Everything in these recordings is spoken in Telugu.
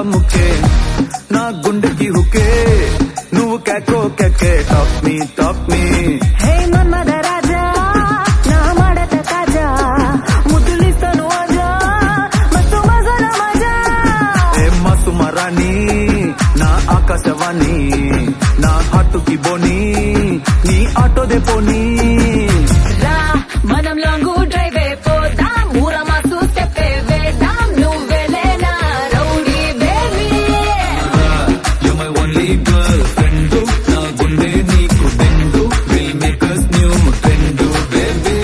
ముక్కే నా గుండెకి హుకే నువ్వు కేకో కేకే టాక్ మీ హే మన్మద రాజా నా మడత కాజా ముద్దులిస్తాను ఆజా మస్తు మజాల మజా ఏ మస్తు మరాణి నా ఆకాశవాణి నా హాటుకి బోని నీ ఆటో దే పోనీ రా మనం లాంగ్ డ్రైవ్ పోదాం ఊరా మాసు స్టెప్ వేద్దాం నువ్వెలేనా rowdy baby You're my only girlfriend నా గుండె నీకు బెండు will make us new trend baby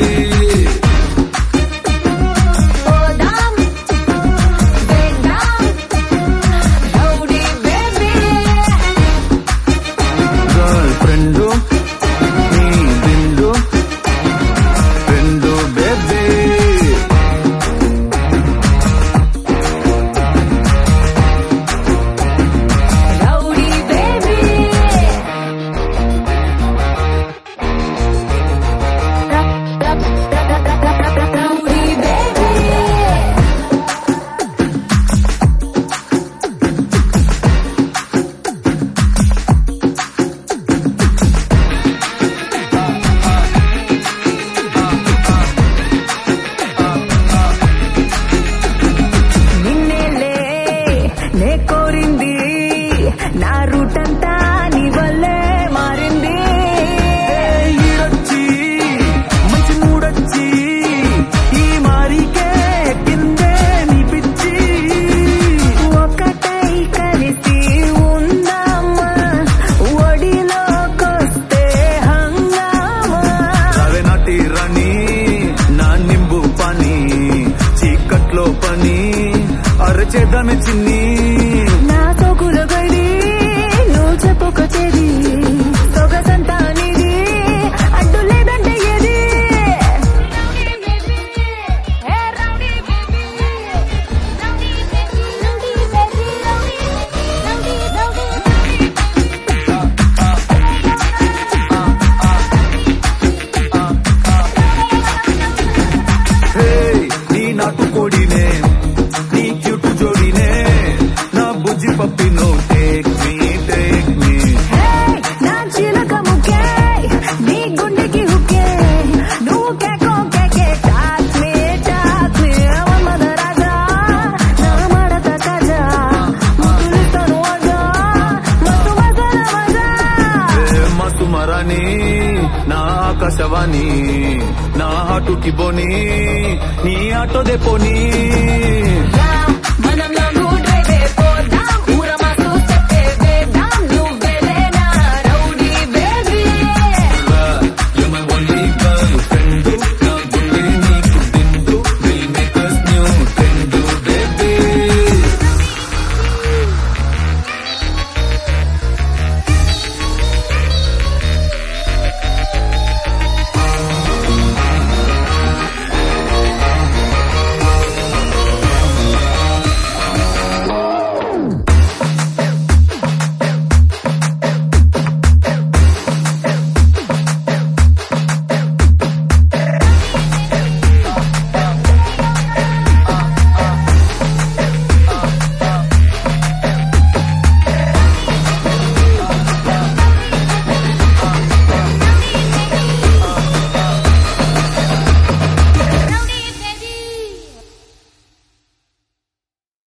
పోదాం వేద్దాం రౌడీ బేబీ girlfriend నీ బెండు baby rowdy baby rowdy baby నిన్నేలే నే కోరింది నా రూట్ అంతా నీ వల్లే మారింది ఈడొచ్చి మంచి మూడొచ్చి ఈ మారికే కిందే నీ పిచ్చి ఒకటై కలిసి ఉందామా ఒడిలోకొస్తే హంగామా రావే నాటి రాణి నా నింబు పని చీకట్లో పని అరచేద్దామే చిన్ని నా తోకుల గడి నువ్వు చెప్పుకొచ్చేది సొగసంతా నీది అడ్డు లేదంటే ఏది హే నీ నాటు కోడినే నీ క్యూట్ జోడినే నా బుజ్జి పప్పినో టేక్ మీ నా చిలక ముక్కే నీ గుండెకి హుక్కే నువ్వు కేకో కేకే టాక్ మీ మన్మద రాజా నా మడత కాజా ముద్దులిస్తాను ఆజా మస్తు మజాల మజా ఏ మస్తు మరాని నా ఆకాశవాణి నా హాటుకి బోని నీ ఆటో దే పోనీ రా